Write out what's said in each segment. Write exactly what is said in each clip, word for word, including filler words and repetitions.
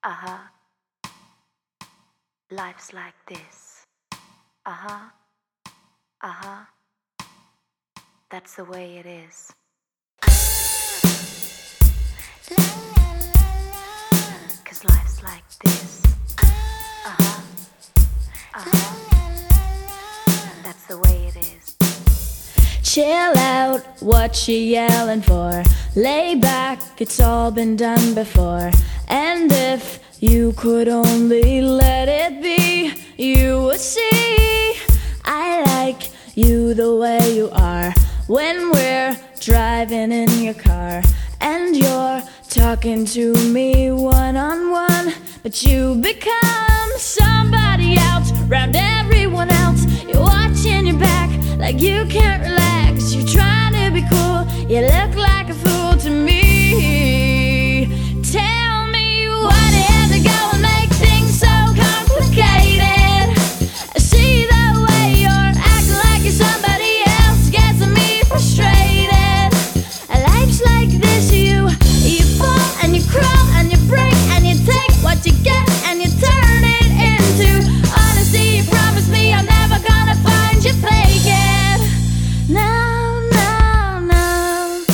Uh-huh. Life's like this. Uh-huh. Uh-huh. That's the way it is. Cause life's like this. Uh-huh. Uh-huh. That's the way it is. Chill out, what you yelling for? Lay back, it's all been done before. And if you could only let it be, you would see I like you the way you are. When we're driving in your car and you're talking to me one-on-one, but you become somebody else round everyone else. You're watching your back like you can't relax. You're trying to be cool, you look like a fool to me. Tell me why do you have to go and make things so complicated? I see the way you're acting like you're somebody else, gets me frustrated. Life's like this, you you fall and you crawl and you break and you take what you get and you turn it into honesty. You promise me I'm never gonna find you fake it. No, no, no.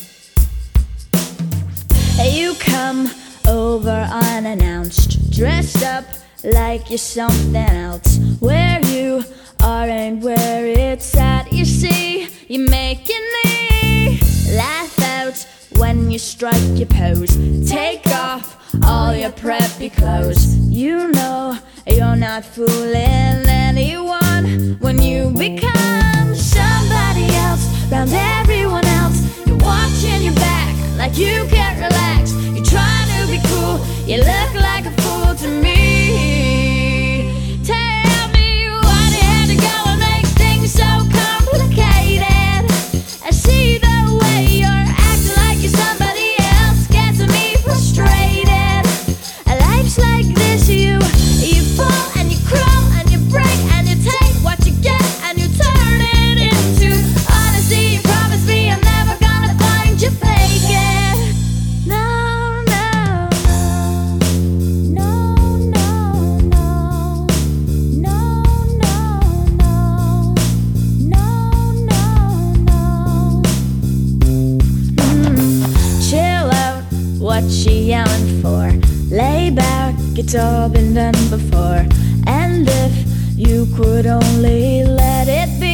You come over unannounced, dressed up like you're something else. Where you are and where it's at, you see, you're making me laugh out when you strike your pose. Take off all your preppy clothes. You know you're not fooling anyone when you become somebody else round everyone else. You're watching your back like you can't relax. You're trying to be cool, you look like a fool to me. Tell me why do you have to go and make things so complicated? I see the way you're acting like you're somebody else, gets me frustrated. Life's like this, you you fall and you crawl and you break and you take what you get and you turn it into honesty. You promise me I'm never gonna find you fake it. No, no, no, no, no, no, no, no, no, no, no. Mm. Chill out, what you yelling for? Lay back, it's all been done before. And if you could only let it be,